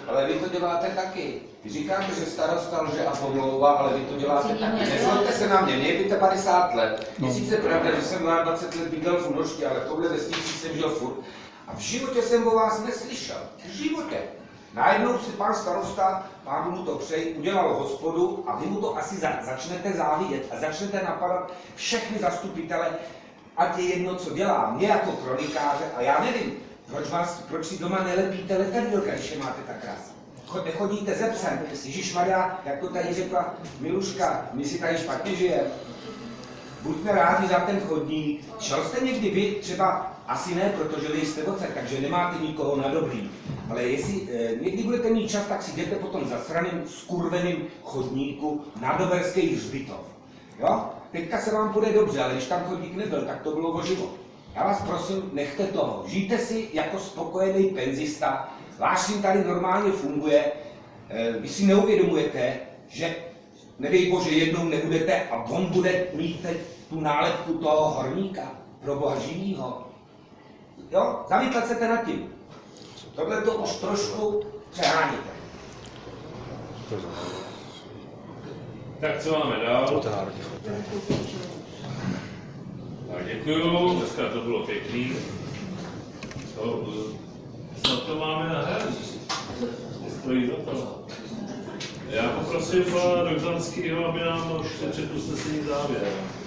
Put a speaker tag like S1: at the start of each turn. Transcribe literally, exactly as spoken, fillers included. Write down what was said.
S1: Ale vy to děláte taky. Vy říkáte, že starosta lže a pomlouvá, ale vy to děláte taky. Nezlobte se na mě, mě je padesát let. Je sice pravda, že jsem na dvacet let bydlel v Unožti, ale v tohle vesnici jsem žil furt. A v životě jsem o vás neslyšel. V životě. Najednou si pan starosta, pán mu to přeji, udělal hospodu a vy mu to asi za, začnete závidět a začnete napadat všechny zastupitele, ať je jedno, co dělá, mě jako kronikáře a já nevím, proč, vás, proč si doma nelepíte letadílka, když je máte tak krásně. Nechodíte ze psem. Ježišmarja, jak to tady řekla Miluška, my si tady špatně žijeme. Buďme rádi za ten chodník. Šel jste někdy vy, třeba asi ne, protože vy jste oce, takže nemáte nikoho na dobrý. Ale jestli eh, někdy budete mít čas, tak si jděte po tom zasraným, skurveným chodníku na Doberský hřbitov. Jo? Teďka se vám bude dobře, ale když tam chodník nebyl, tak to bylo o život. Já vás prosím, nechte toho. Žijte si jako spokojený penzista. Váš syn tady normálně funguje. Eh, vy si neuvědomujete, že nedej Bože, jednou nebudete a on bude mít teď tu nálepku toho horníka pro Boha živýho. Jo? Zamýšlet se nad tím. Tohle to už trošku přeháníte.
S2: Tak co máme dál? Tak děkuju, dneska to bylo pěkný. Co, co to máme na hraní? Stojí za to. Já poprosím pana Dokzanského, aby nám přečetl usnesení závěr.